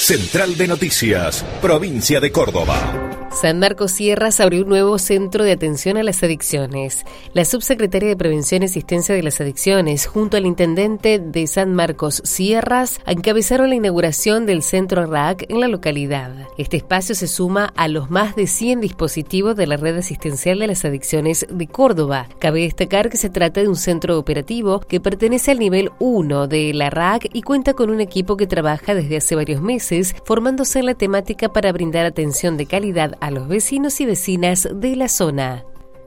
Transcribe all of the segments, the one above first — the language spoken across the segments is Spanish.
Central de Noticias, Provincia de Córdoba. San Marcos Sierras abrió un nuevo centro de atención a las adicciones. La subsecretaria de Prevención y Asistencia de las Adicciones, junto al intendente de San Marcos Sierras, encabezaron la inauguración del centro RAC en la localidad. Este espacio se suma a los más de 100 dispositivos de la red asistencial de las adicciones de Córdoba. Cabe destacar que se trata de un centro operativo que pertenece al nivel 1 de la RAC y cuenta con un equipo que trabaja desde hace varios meses, formándose en la temática para brindar atención de calidad a los vecinos y vecinas de la zona.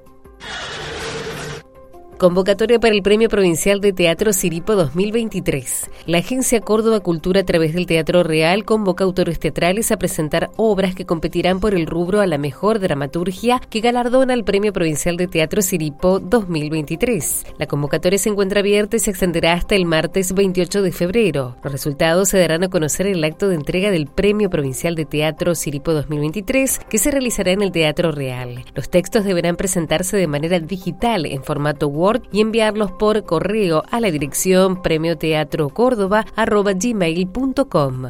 Convocatoria para el Premio Provincial de Teatro Siripo 2023. La Agencia Córdoba Cultura, a través del Teatro Real, convoca autores teatrales a presentar obras que competirán por el rubro a la mejor dramaturgia, que galardona el Premio Provincial de Teatro Siripo 2023. La convocatoria se encuentra abierta y se extenderá hasta el martes 28 de febrero. Los resultados se darán a conocer en el acto de entrega del Premio Provincial de Teatro Siripo 2023, que se realizará en el Teatro Real. Los textos deberán presentarse de manera digital en formato Word y enviarlos por correo a la dirección premioteatrocórdoba@gmail.com.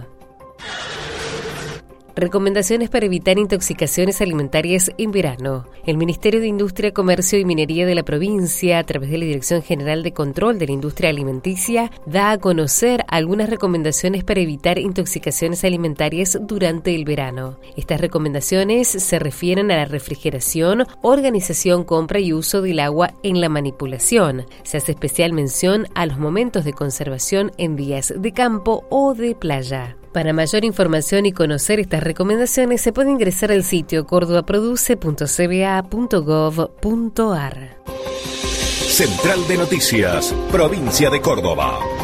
Recomendaciones para evitar intoxicaciones alimentarias en verano. El Ministerio de Industria, Comercio y Minería de la provincia, a través de la Dirección General de Control de la Industria Alimenticia, da a conocer algunas recomendaciones para evitar intoxicaciones alimentarias durante el verano. Estas recomendaciones se refieren a la refrigeración, organización, compra y uso del agua en la manipulación. Se hace especial mención a los momentos de conservación en días de campo o de playa. Para mayor información y conocer estas recomendaciones se puede ingresar al sitio cordobaproduce.cba.gov.ar. Central de Noticias, Provincia de Córdoba.